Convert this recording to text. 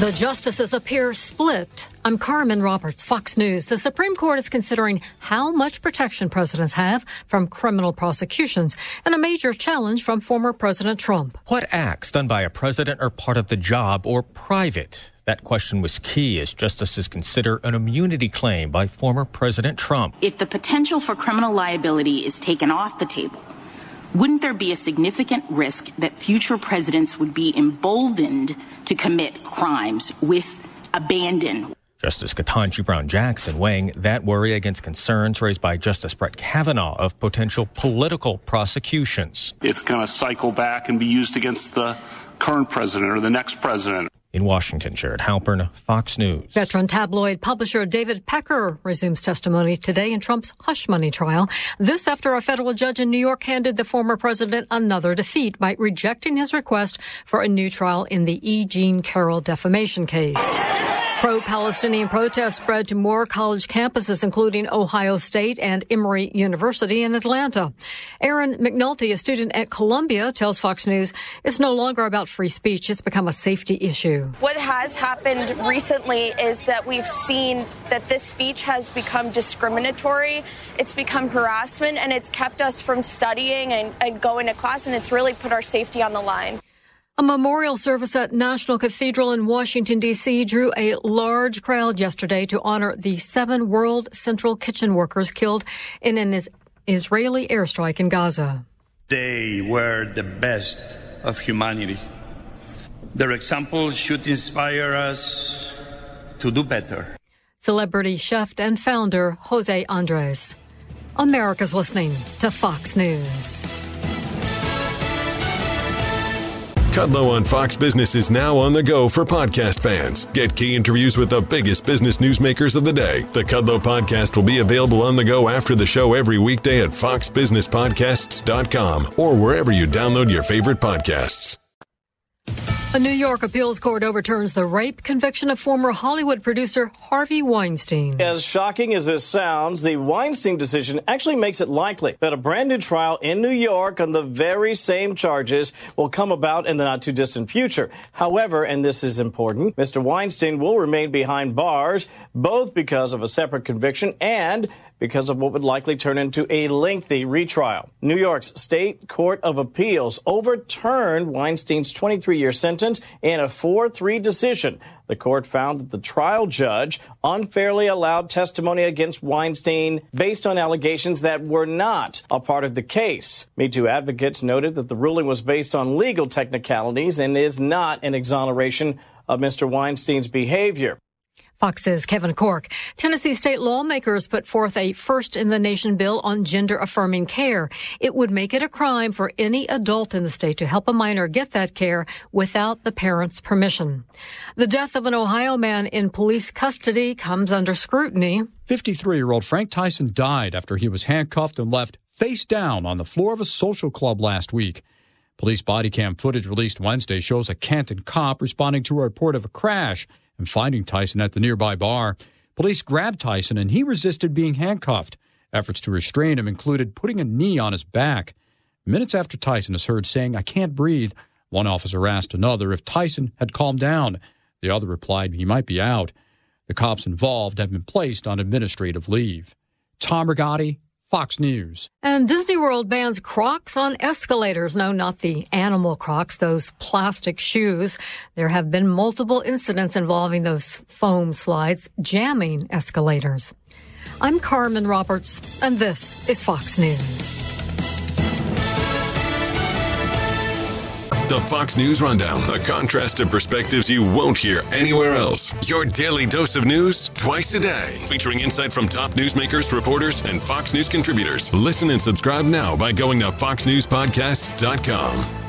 The justices appear split. I'm Carmen Roberts, Fox News. The Supreme Court is considering how much protection presidents have from criminal prosecutions and a major challenge from former President Trump. What acts done by a president are part of the job or private? That question was key as justices consider an immunity claim by former President Trump. If the potential for criminal liability is taken off the table, wouldn't there be a significant risk that future presidents would be emboldened to commit crimes with abandon? Justice Ketanji Brown Jackson weighing that worry against concerns raised by Justice Brett Kavanaugh of potential political prosecutions. It's going to cycle back and be used against the current president or the next president. In Washington, Jared Halpern, Fox News. Veteran tabloid publisher David Pecker resumes testimony today in Trump's hush money trial. This after a federal judge in New York handed the former president another defeat by rejecting his request for a new trial in the E. Jean Carroll defamation case. Pro-Palestinian protests spread to more college campuses, including Ohio State and Emory University in Atlanta. Aaron McNulty, a student at Columbia, tells Fox News it's no longer about free speech. It's become a safety issue. What has happened recently is that we've seen that this speech has become discriminatory. It's become harassment, and it's kept us from studying and going to class, and it's really put our safety on the line. A memorial service at National Cathedral in Washington, D.C. drew a large crowd yesterday to honor the 7 World Central Kitchen workers killed in an Israeli airstrike in Gaza. They were the best of humanity. Their example should inspire us to do better. Celebrity chef and founder Jose Andres. America's listening to Fox News. Kudlow on Fox Business is now on the go for podcast fans. Get key interviews with the biggest business newsmakers of the day. The Kudlow podcast will be available on the go after the show every weekday at foxbusinesspodcasts.com or wherever you download your favorite podcasts. A New York appeals court overturns the rape conviction of former Hollywood producer Harvey Weinstein. As shocking as this sounds, the Weinstein decision actually makes it likely that a brand new trial in New York on the very same charges will come about in the not-too-distant future. However, and this is important, Mr. Weinstein will remain behind bars, both because of a separate conviction and because of what would likely turn into a lengthy retrial. New York's State Court of Appeals overturned Weinstein's 23-year sentence in a 4-3 decision. The court found that the trial judge unfairly allowed testimony against Weinstein based on allegations that were not a part of the case. Me Too advocates noted that the ruling was based on legal technicalities and is not an exoneration of Mr. Weinstein's behavior. Fox's Kevin Corke. Tennessee state lawmakers put forth a first-in-the-nation bill on gender-affirming care. It would make it a crime for any adult in the state to help a minor get that care without the parent's permission. The death of an Ohio man in police custody comes under scrutiny. 53-year-old Frank Tyson died after he was handcuffed and left face down on the floor of a social club last week. Police body cam footage released Wednesday shows a Canton cop responding to a report of a crash and finding Tyson at the nearby bar. Police grabbed Tyson and he resisted being handcuffed. Efforts to restrain him included putting a knee on his back. Minutes after Tyson is heard saying, "I can't breathe," one officer asked another if Tyson had calmed down. The other replied he might be out. The cops involved have been placed on administrative leave. Tom Rigotti, Fox News. And Disney World bans Crocs on escalators. No, not the animal Crocs, those plastic shoes. There have been multiple incidents involving those foam slides jamming escalators. I'm Carmen Roberts, and this is Fox News. The Fox News Rundown, a contrast of perspectives you won't hear anywhere else. Your daily dose of news twice a day, featuring insight from top newsmakers, reporters, and Fox News contributors. Listen and subscribe now by going to foxnewspodcasts.com.